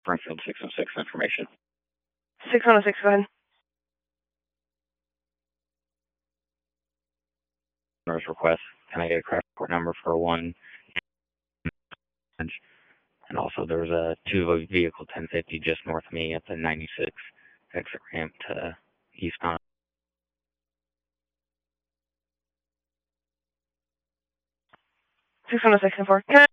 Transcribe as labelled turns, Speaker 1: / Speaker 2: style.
Speaker 1: Springfield 606 information.
Speaker 2: 606, go ahead.
Speaker 1: Request. Can I get a crash report number for one? And also, there was a two-vehicle 1050 just north of me at the 96 exit ramp to eastbound.
Speaker 2: 606 and 4.